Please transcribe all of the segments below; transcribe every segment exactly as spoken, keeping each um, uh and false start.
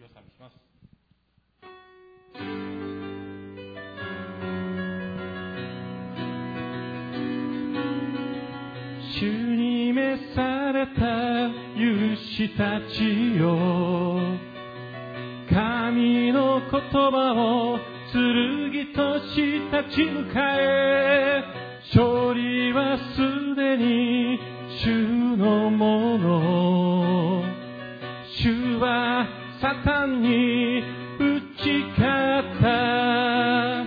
を賛美します。主に召された勇士たちよ、神の言葉を剣とし立ち向かえ、勝利はすでに主のもの。主はサタンに打ち勝った。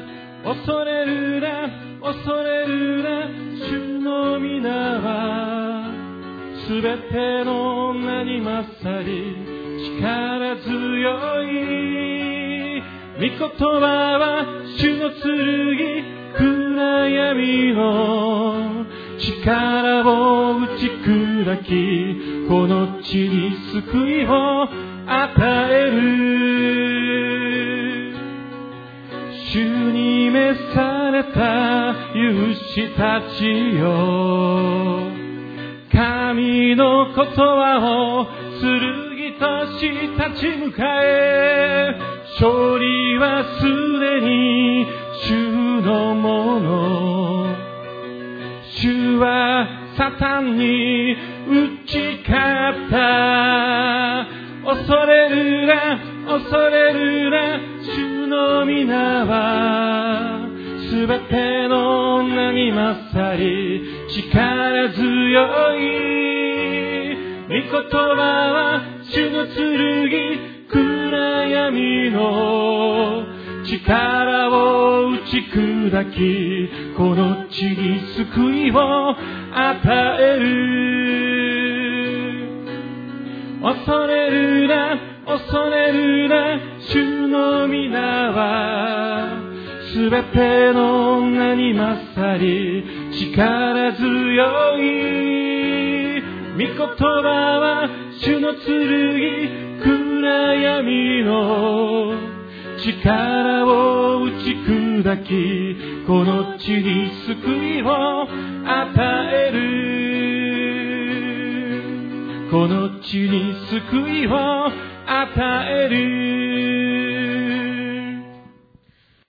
恐れるな、恐れるな、主の皆はすべての女に勝り力強い。御言葉は主の剣、暗闇の力を打ち砕き、この地に救いを与える。主に召された勇士たちよ、神の言葉を剣とし立ち向かえ、勝利はすでに主のもの。主はサタンに打ち勝った。恐れるな、恐れるな、主の皆はすべての女に勝り力強い。御言葉は主の剣、暗闇の力を打ち砕き、この地に救いを与える。恐れるな、恐れるな、主の皆はすべての女に勝り力強い。御言葉は主の剣、暗闇の力を打ち砕き、この地に救いを与える。この地に救いを与える。